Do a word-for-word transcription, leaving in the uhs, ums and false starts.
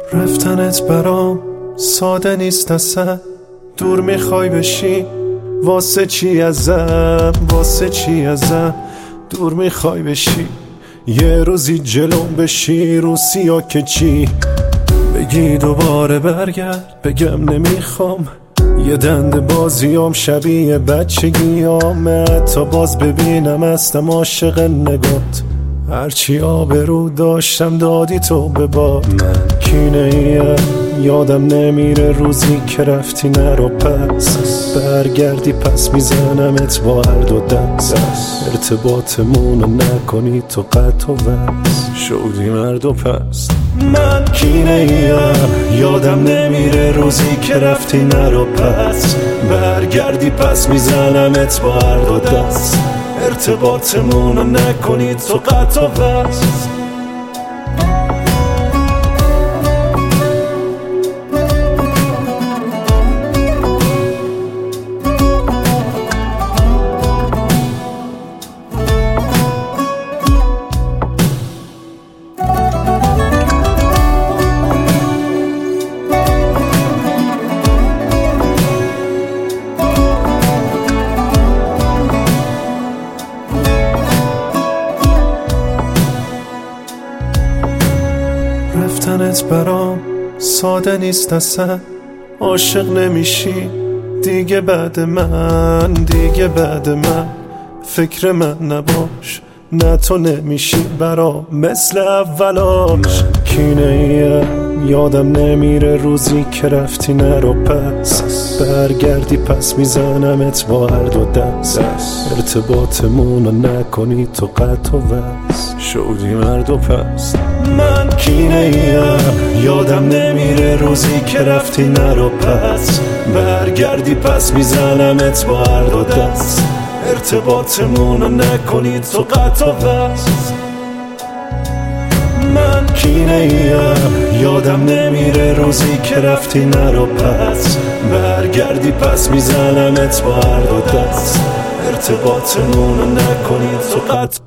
رفتنت برام ساده نیست اصلا، دور میخوای بشی واسه چی ازم، واسه چی ازم دور میخوای بشی. یه روزی جلوم بشی رو سیا که چی بگی دوباره برگرد، بگم نمیخوام. یه دند بازیام شبیه بچگیام، تا باز ببینم هستم عاشق نگات. هرچی آبرو داشتم دادی تو به باد، من کینه ایم یادم نمیره روزی که رفتی نرو پس. برگردی پس میزنمت با هر دو دست، ارتباطمونو نکنی تو قطع و وصل، شدی مرد و پس. من کینه ایم یادم نمیره روزی که رفتی نرو پس. برگردی پس میزنمت با هر دو دست، ارتباطمونو نکنی تو قطع و وصل. رفتنت برام ساده نیست اصلا، عاشق نمیشی دیگه بعد من، دیگه بعد من فکر من نباش. نه تو نمیشی برام مثل اولاش. کینه ایم یادم نمیره روزی که رفتی نرو پس. برگردی پس میزنمت با هر دو دست، ارتباطمونو نکنی تو قطع و وصل، شدی مرد و پس. من کینه ایم یادم نمیره روزی که رفتی نرو پس. برگردی پس میزنمت با هر دو دست، ارتباطمونو نکنی تو قطع و وصل. من کینه ایم یادم نمیره روزی که رفتی نرو پس. برگردی پس میزنمت با هر دو دست، ارتباطمونو نکنی تو قطع